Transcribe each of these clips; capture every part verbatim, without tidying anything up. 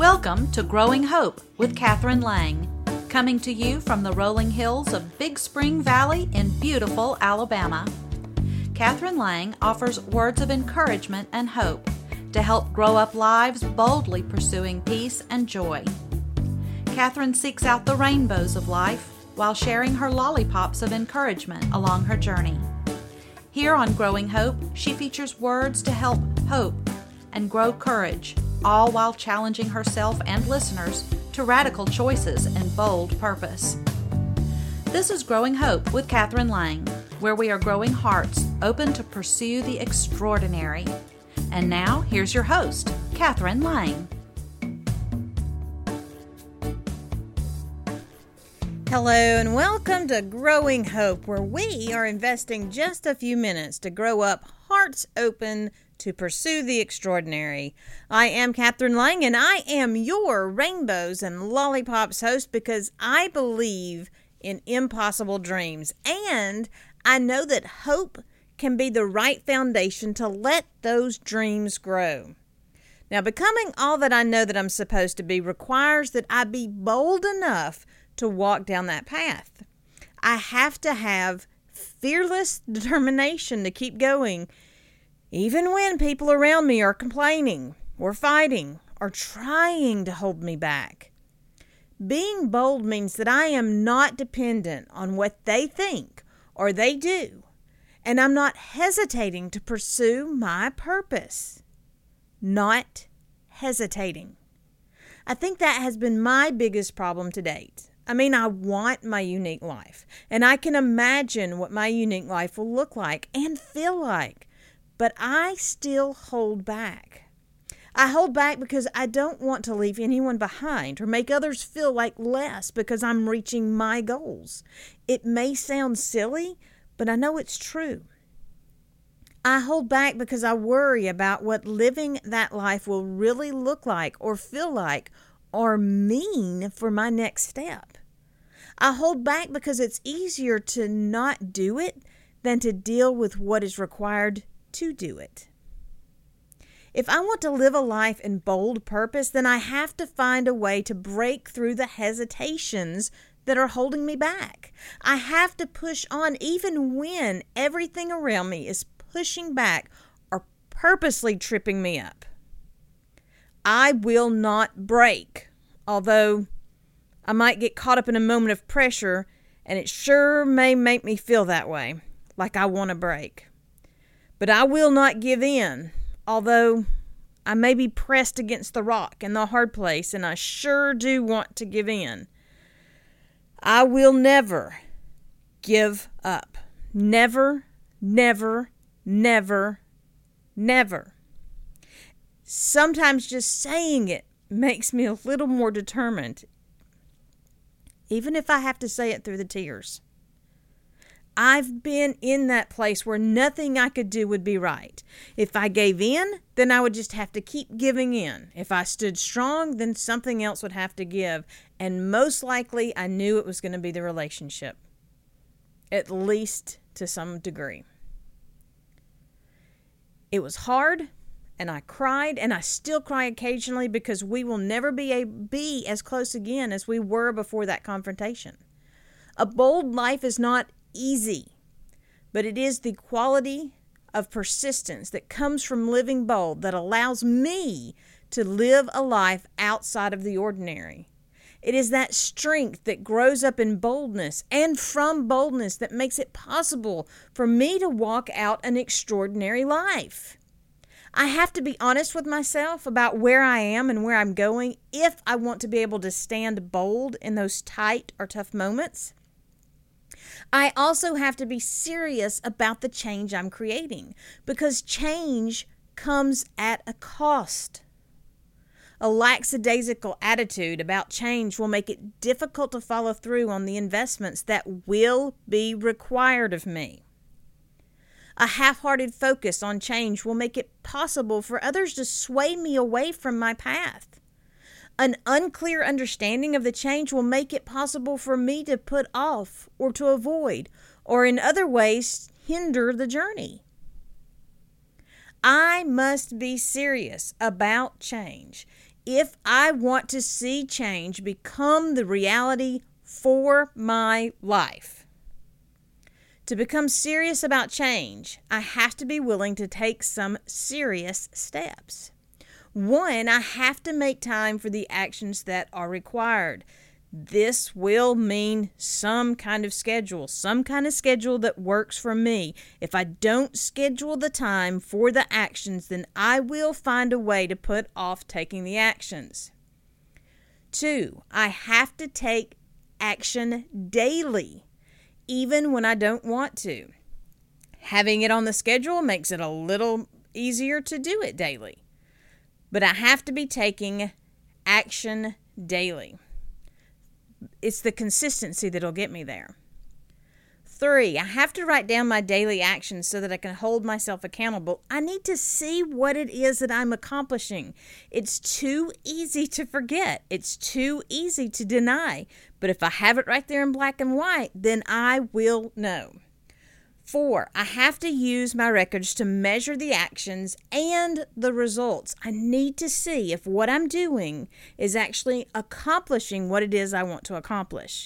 Welcome to Growing Hope with Catherine Lang, coming to you from the rolling hills of Big Spring Valley in beautiful Alabama. Catherine Lang offers words of encouragement and hope to help grow up lives boldly pursuing peace and joy. Catherine seeks out the rainbows of life while sharing her lollipops of encouragement along her journey. Here on Growing Hope, she features words to help hope and grow courage, all while challenging herself and listeners to radical choices and bold purpose. This is Growing Hope with Catherine Lang, where we are growing hearts open to pursue the extraordinary. And now, here's your host, Catherine Lang. Hello and welcome to Growing Hope, where we are investing just a few minutes to grow up hearts open to pursue the extraordinary. I am Catherine Lang, and I am your Rainbows and Lollipops host because I believe in impossible dreams, and I know that hope can be the right foundation to let those dreams grow. Now, becoming all that I know that I'm supposed to be requires that I be bold enough to walk down that path. I have to have fearless determination to keep going, even when people around me are complaining or fighting or trying to hold me back. Being bold means that I am not dependent on what they think or they do, and I'm not hesitating to pursue my purpose. Not hesitating. I think that has been my biggest problem to date. I mean, I want my unique life, and I can imagine what my unique life will look like and feel like, but I still hold back. I hold back because I don't want to leave anyone behind or make others feel like less because I'm reaching my goals. It may sound silly, but I know it's true. I hold back because I worry about what living that life will really look like or feel like or mean for my next step. I hold back because it's easier to not do it than to deal with what is required to do it. If I want to live a life in bold purpose, then I have to find a way to break through the hesitations that are holding me back. I have to push on even when everything around me is pushing back or purposely tripping me up. I will not break, although I might get caught up in a moment of pressure, and it sure may make me feel that way, like I want to break. But I will not give in, although I may be pressed against the rock and the hard place, and I sure do want to give in. I will never give up. Never, never, never, never. Sometimes just saying it makes me a little more determined, even if I have to say it through the tears. I've been in that place where nothing I could do would be right. If I gave in, then I would just have to keep giving in. If I stood strong, then something else would have to give. And most likely, I knew it was going to be the relationship, at least to some degree. It was hard, and I cried, and I still cry occasionally because we will never be, a, be as close again as we were before that confrontation. A bold life is not easy, but it is the quality of persistence that comes from living bold that allows me to live a life outside of the ordinary. It is that strength that grows up in boldness and from boldness that makes it possible for me to walk out an extraordinary life. I have to be honest with myself about where I am and where I'm going if I want to be able to stand bold in those tight or tough moments. I also have to be serious about the change I'm creating, because change comes at a cost. A lackadaisical attitude about change will make it difficult to follow through on the investments that will be required of me. A half-hearted focus on change will make it possible for others to sway me away from my path. An unclear understanding of the change will make it possible for me to put off or to avoid, or in other ways hinder the journey. I must be serious about change if I want to see change become the reality for my life. To become serious about change, I have to be willing to take some serious steps. One, I have to make time for the actions that are required. This will mean some kind of schedule, some kind of schedule that works for me. If I don't schedule the time for the actions, then I will find a way to put off taking the actions. Two, I have to take action daily, even when I don't want to. Having it on the schedule makes it a little easier to do it daily. But I have to be taking action daily. It's the consistency that'll get me there. Three, I have to write down my daily actions so that I can hold myself accountable. I need to see what it is that I'm accomplishing. It's too easy to forget. It's too easy to deny. But if I have it right there in black and white, then I will know. Four, I have to use my records to measure the actions and the results. I need to see if what I'm doing is actually accomplishing what it is I want to accomplish.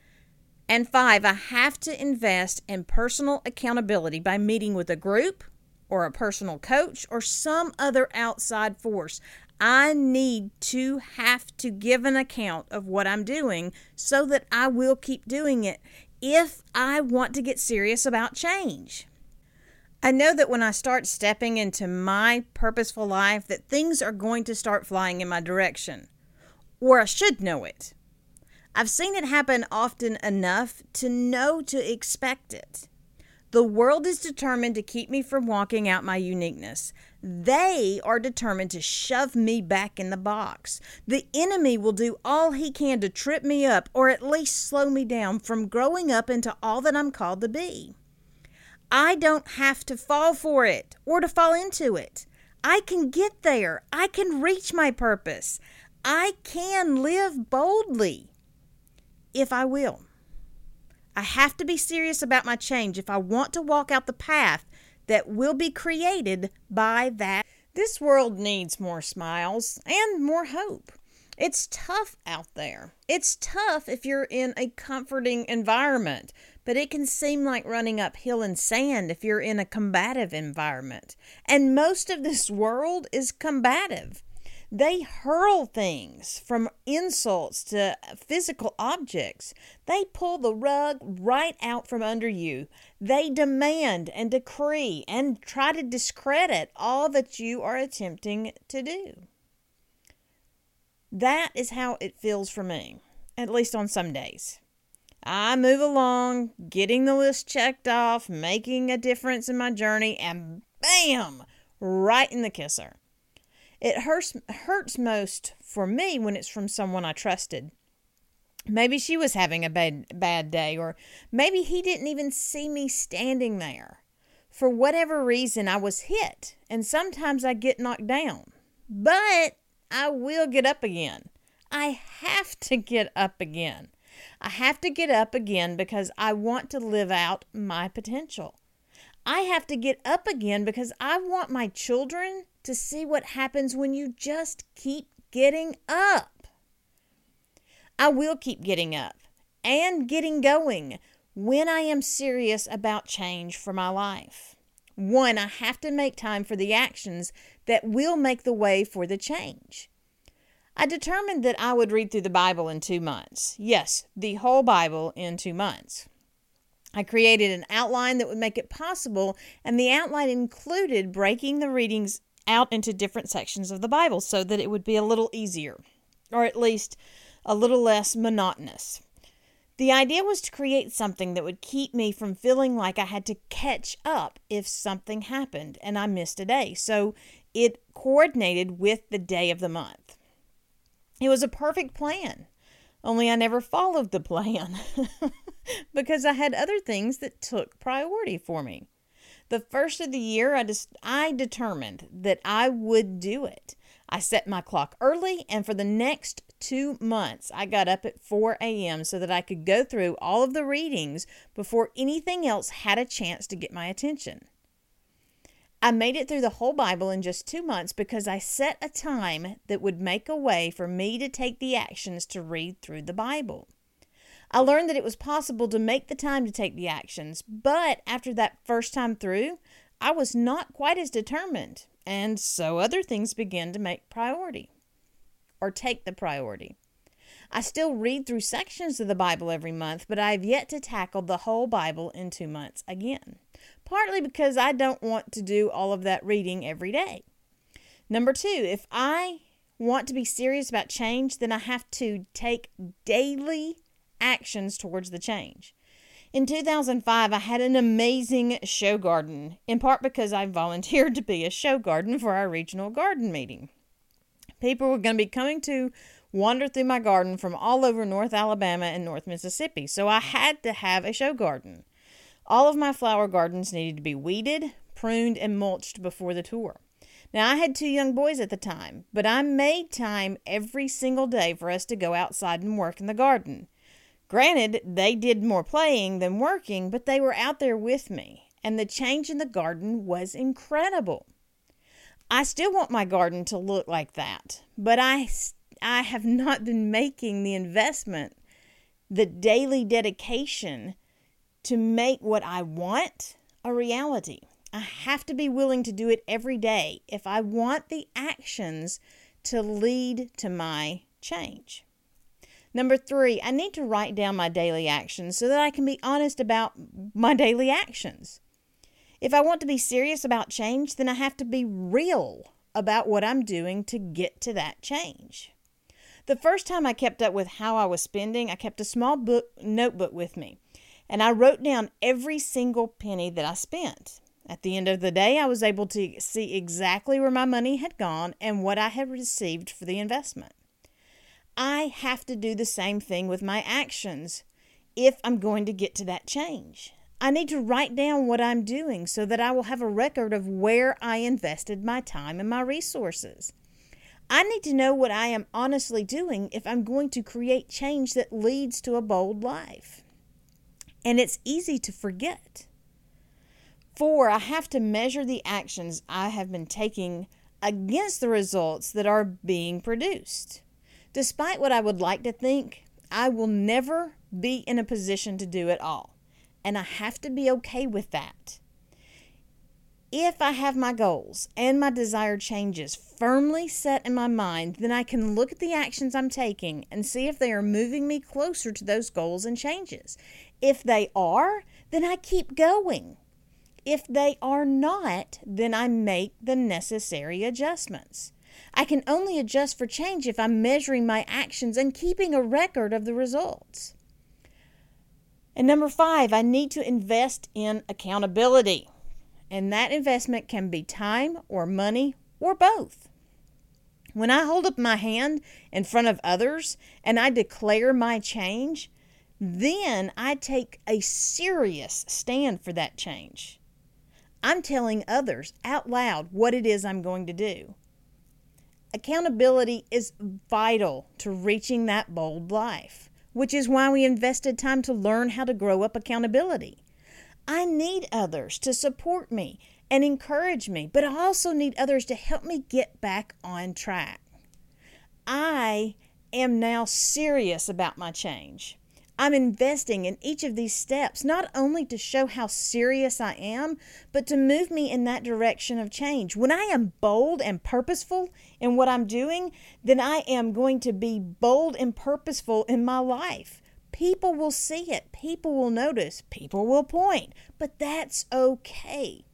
And five, I have to invest in personal accountability by meeting with a group or a personal coach or some other outside force. I need to have to give an account of what I'm doing so that I will keep doing it if I want to get serious about change. I know that when I start stepping into my purposeful life, that things are going to start flying in my direction. Or I should know it. I've seen it happen often enough to know to expect it. The world is determined to keep me from walking out my uniqueness. They are determined to shove me back in the box. The enemy will do all he can to trip me up or at least slow me down from growing up into all that I'm called to be. I don't have to fall for it or to fall into it. I can get there. I can reach my purpose. I can live boldly if I will. I have to be serious about my change if I want to walk out the path that will be created by that. This world needs more smiles and more hope. It's tough out there. It's tough if you're in a comforting environment, but it can seem like running uphill in sand if you're in a combative environment. And most of this world is combative. They hurl things from insults to physical objects. They pull the rug right out from under you. They demand and decree and try to discredit all that you are attempting to do. That is how it feels for me, at least on some days. I move along, getting the list checked off, making a difference in my journey, and bam, right in the kisser. It hurts hurts most for me when it's from someone I trusted. Maybe she was having a bad, bad day, or maybe he didn't even see me standing there. For whatever reason, I was hit, and sometimes I get knocked down. But I will get up again. I have to get up again. I have to get up again because I want to live out my potential. I have to get up again because I want my children to see what happens when you just keep getting up. I will keep getting up and getting going when I am serious about change for my life. One, I have to make time for the actions that will make the way for the change. I determined that I would read through the Bible in two months. Yes, the whole Bible in two months. I created an outline that would make it possible, and the outline included breaking the readings out into different sections of the Bible so that it would be a little easier, or at least a little less monotonous. The idea was to create something that would keep me from feeling like I had to catch up if something happened and I missed a day. So it coordinated with the day of the month. It was a perfect plan, only I never followed the plan because I had other things that took priority for me. The first of the year, I just I determined that I would do it. I set my clock early, and for the next two months, I got up at four a.m. so that I could go through all of the readings before anything else had a chance to get my attention. I made it through the whole Bible in just two months because I set a time that would make a way for me to take the actions to read through the Bible. I learned that it was possible to make the time to take the actions, but after that first time through, I was not quite as determined, and so other things began to make priority, or take the priority. I still read through sections of the Bible every month, but I have yet to tackle the whole Bible in two months again, partly because I don't want to do all of that reading every day. Number two, if I want to be serious about change, then I have to take daily actions towards the change. In two thousand five, I had an amazing show garden, in part because I volunteered to be a show garden for our regional garden meeting. People were going to be coming to wander through my garden from all over North Alabama and North Mississippi, so I had to have a show garden. All of my flower gardens needed to be weeded, pruned, and mulched before the tour. Now, I had two young boys at the time, but I made time every single day for us to go outside and work in the garden. Granted, they did more playing than working, but they were out there with me, and the change in the garden was incredible. I still want my garden to look like that, but I, I have not been making the investment, the daily dedication to make what I want a reality. I have to be willing to do it every day if I want the actions to lead to my change. Number three, I need to write down my daily actions so that I can be honest about my daily actions. If I want to be serious about change, then I have to be real about what I'm doing to get to that change. The first time I kept up with how I was spending, I kept a small book notebook with me, and I wrote down every single penny that I spent. At the end of the day, I was able to see exactly where my money had gone and what I had received for the investment. I have to do the same thing with my actions if I'm going to get to that change. I need to write down what I'm doing so that I will have a record of where I invested my time and my resources. I need to know what I am honestly doing if I'm going to create change that leads to a bold life. And it's easy to forget. Four, I have to measure the actions I have been taking against the results that are being produced. Despite what I would like to think, I will never be in a position to do it all, and I have to be okay with that. If I have my goals and my desired changes firmly set in my mind, then I can look at the actions I'm taking and see if they are moving me closer to those goals and changes. If they are, then I keep going. If they are not, then I make the necessary adjustments. I can only adjust for change if I'm measuring my actions and keeping a record of the results. And number five, I need to invest in accountability. And that investment can be time or money or both. When I hold up my hand in front of others and I declare my change, then I take a serious stand for that change. I'm telling others out loud what it is I'm going to do. Accountability is vital to reaching that bold life, which is why we invested time to learn how to grow up accountability. I need others to support me and encourage me, but I also need others to help me get back on track. I am now serious about my change. I'm investing in each of these steps, not only to show how serious I am, but to move me in that direction of change. When I am bold and purposeful in what I'm doing, then I am going to be bold and purposeful in my life. People will see it. People will notice. People will point. But that's okay.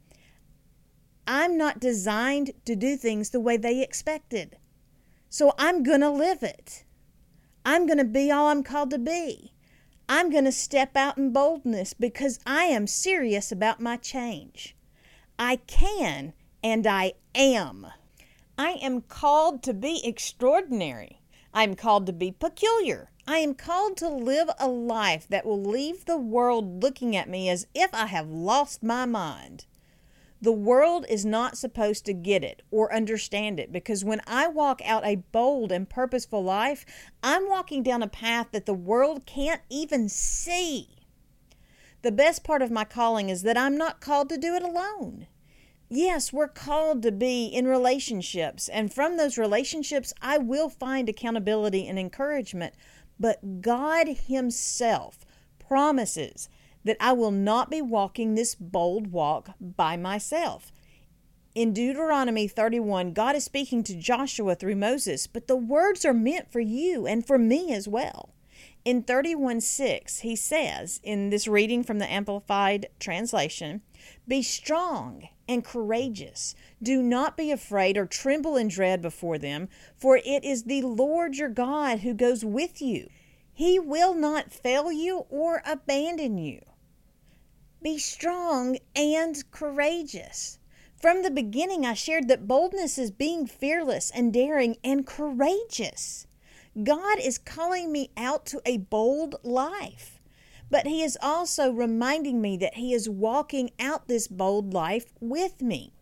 I'm not designed to do things the way they expected. So I'm going to live it. I'm going to be all I'm called to be. I'm going to step out in boldness because I am serious about my change. I can and I am. I am called to be extraordinary. I am called to be peculiar. I am called to live a life that will leave the world looking at me as if I have lost my mind. The world is not supposed to get it or understand it because when I walk out a bold and purposeful life, I'm walking down a path that the world can't even see. The best part of my calling is that I'm not called to do it alone. Yes, we're called to be in relationships, and from those relationships, I will find accountability and encouragement. But God Himself promises that I will not be walking this bold walk by myself. In Deuteronomy thirty-one, God is speaking to Joshua through Moses, but the words are meant for you and for me as well. In thirty-one six, He says, in this reading from the Amplified Translation, "Be strong and courageous. Do not be afraid or tremble in dread before them, for it is the Lord your God who goes with you. He will not fail you or abandon you." Be strong and courageous. From the beginning, I shared that boldness is being fearless and daring and courageous. God is calling me out to a bold life, but He is also reminding me that He is walking out this bold life with me.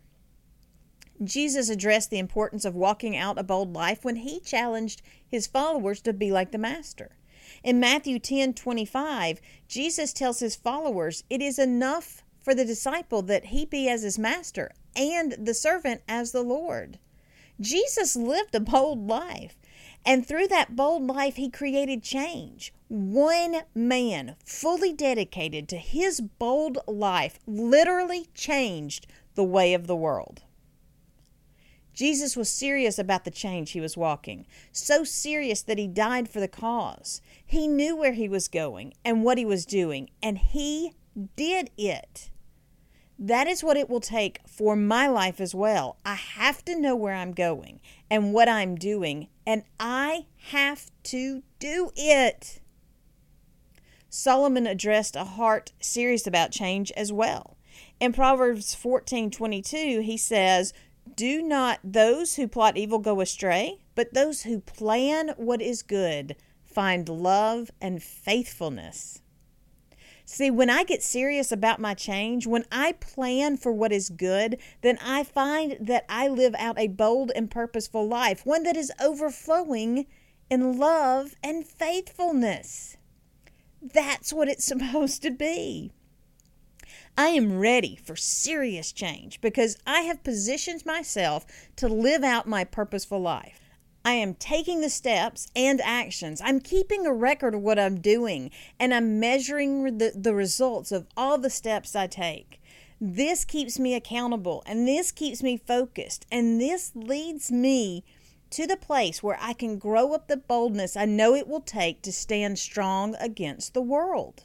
Jesus addressed the importance of walking out a bold life when He challenged His followers to be like the Master. In Matthew ten twenty-five, Jesus tells His followers it is enough for the disciple that he be as his master and the servant as the Lord. Jesus lived a bold life, and through that bold life, He created change. One man fully dedicated to His bold life literally changed the way of the world. Jesus was serious about the change He was walking, so serious that He died for the cause. He knew where He was going and what He was doing, and He did it. That is what it will take for my life as well. I have to know where I'm going and what I'm doing, and I have to do it. Solomon addressed a heart serious about change as well. In Proverbs fourteen twenty-two, he says, "Do not those who plot evil go astray, but those who plan what is good find love and faithfulness." See, when I get serious about my change, when I plan for what is good, then I find that I live out a bold and purposeful life, one that is overflowing in love and faithfulness. That's what it's supposed to be. I am ready for serious change because I have positioned myself to live out my purposeful life. I am taking the steps and actions. I'm keeping a record of what I'm doing, and I'm measuring the, the results of all the steps I take. This keeps me accountable, and this keeps me focused, and this leads me to the place where I can grow up the boldness I know it will take to stand strong against the world.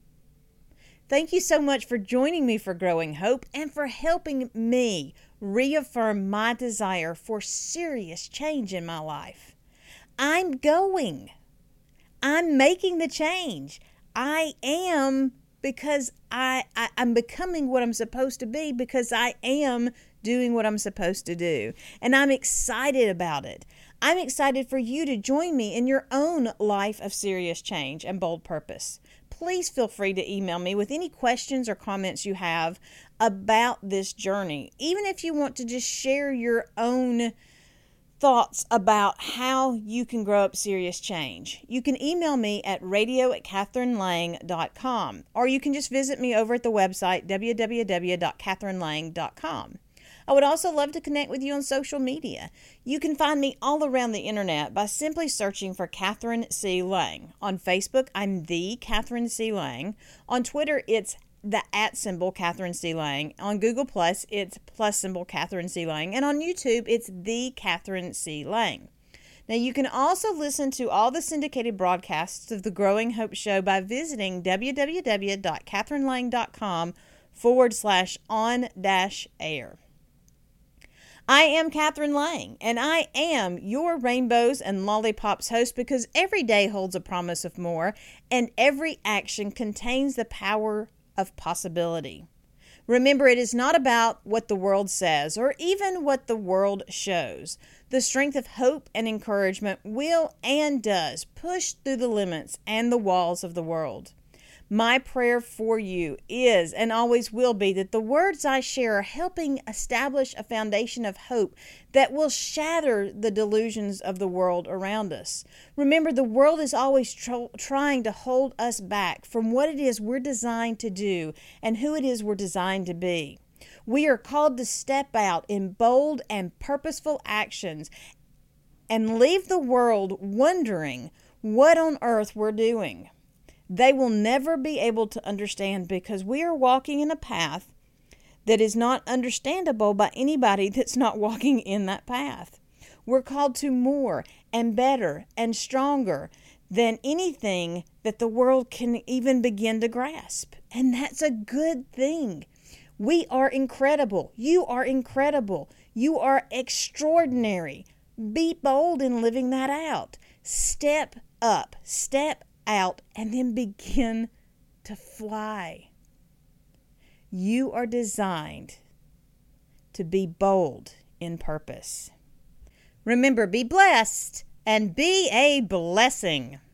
Thank you so much for joining me for Growing Hope and for helping me reaffirm my desire for serious change in my life. I'm going. I'm making the change. I am because I, I, I'm becoming what I'm supposed to be because I am doing what I'm supposed to do. And I'm excited about it. I'm excited for you to join me in your own life of serious change and bold purpose. Please feel free to email me with any questions or comments you have about this journey. Even if you want to just share your own thoughts about how you can grow up serious change. You can email me at radio at catherine lang dot com, or you can just visit me over at the website w w w dot catherine lang dot com. I would also love to connect with you on social media. You can find me all around the internet by simply searching for Catherine C. Lang. On Facebook, I'm the Catherine C. Lang. On Twitter, it's the at symbol Catherine C. Lang. On Google Plus, it's plus symbol Catherine C. Lang. And on YouTube, it's the Catherine C. Lang. Now, you can also listen to all the syndicated broadcasts of the Growing Hope Show by visiting w w w dot catherine lang dot com forward slash on dash air. I am Catherine Lang, and I am your Rainbows and Lollipops host because every day holds a promise of more, and every action contains the power of possibility. Remember, it is not about what the world says or even what the world shows. The strength of hope and encouragement will and does push through the limits and the walls of the world. My prayer for you is and always will be that the words I share are helping establish a foundation of hope that will shatter the delusions of the world around us. Remember, the world is always tr- trying to hold us back from what it is we're designed to do and who it is we're designed to be. We are called to step out in bold and purposeful actions and leave the world wondering what on earth we're doing. They will never be able to understand because we are walking in a path that is not understandable by anybody that's not walking in that path. We're called to more and better and stronger than anything that the world can even begin to grasp. And that's a good thing. We are incredible. You are incredible. You are extraordinary. Be bold in living that out. Step up, step out, and then begin to fly. You are designed to be bold in purpose. Remember, be blessed and be a blessing.